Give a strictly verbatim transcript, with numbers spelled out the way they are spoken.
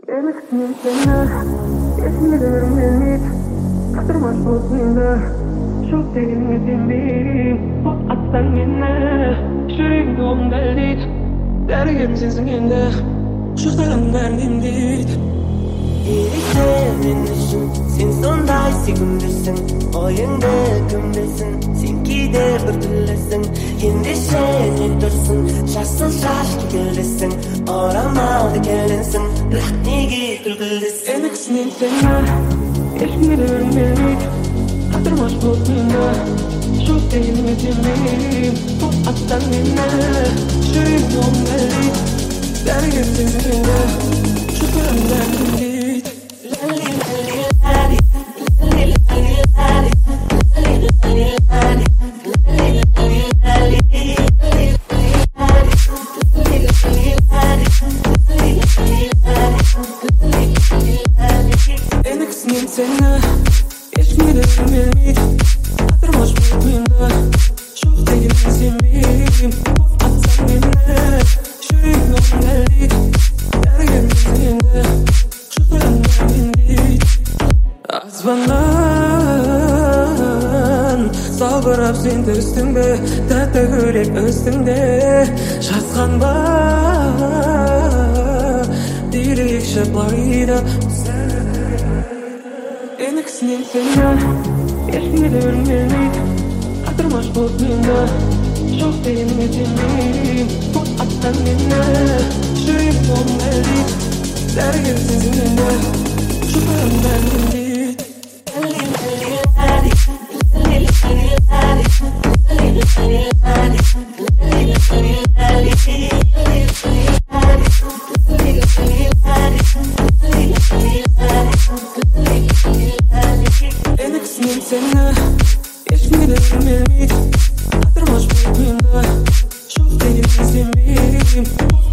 Эмексинен сені есіме де өрмелмейді Қатырмас болып мені жоқ дегеніңе сенбеймін от атсаң мені жүрегімді оғың дәлдейді дәрігерім сенсің енді жұқтаған бәрін емдейді Ерекше мен үшін сен сондай сүйкімдісің ойыңды кім білсін сен кейде бір түрлісің ендеше не тұрсың жасыл шаш кекілдісің орамалды келінсің бірақ неге күлкілдісің Эмексінен сені есіме де өрмелмейді Қатырмас болып мені жоқ дегеніңе сенбеймін от атсаң мені жүрегімді оғың дәлдейді дәрігерім сенсің енді жұқтаған бәрін емдейді Эмексінен сені есіме де өрмелмейді Қатырмас болып мені жоқ дегеніңе сенбеймін от атсаң мені жүрегімді оғың дәлдейді дәрігерім сенсің енді жұқтаған бәрін емдейді Аспаннан салбырап сен түстің бе тәтті көрек үстіңде жазған ба дирекші плорида Эмексінен сені есіме де өрмелмейді Қатырмас болып мені жоқ дегеніңе сенбеймін от атсаң мені жүрегімді оғың дәлдейді дәрігерім сенсің енді жұқтаған бәрін емдейді Эмексінен сені есіме де өрмелмейді Қатырмас болып мені жоқ дегеніңе сенбеймін